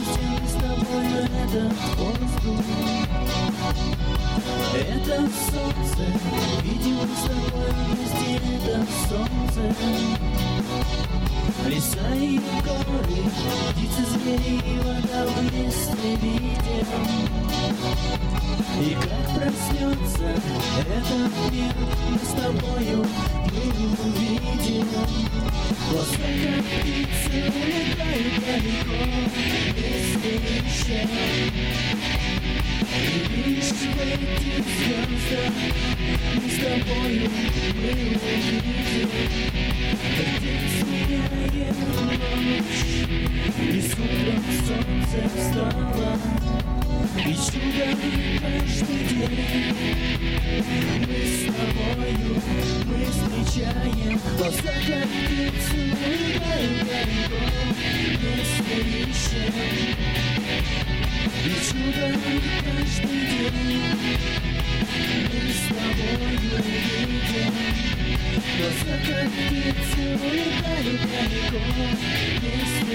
вместе мы с тобою этот воздух, это солнце. Видим мы с тобой вместе это солнце. Леса и горы, птицы, звери и вода вместе видим. И как проснется этот мир, мы с тобою мы увидим. Глаза как птицы улетают далеко, вместе ищем. И лишь в этих звездах мы с тобою мы увидим. Как день сменяет ночь, и с утром солнце встало. И чудо каждый день мы с тобою, мы встречаем. Глаза как птицы улетают далеко, вместе ищем. И чудо каждый день мы с тобою видим. Глаза как птицы улетают далеко, вместе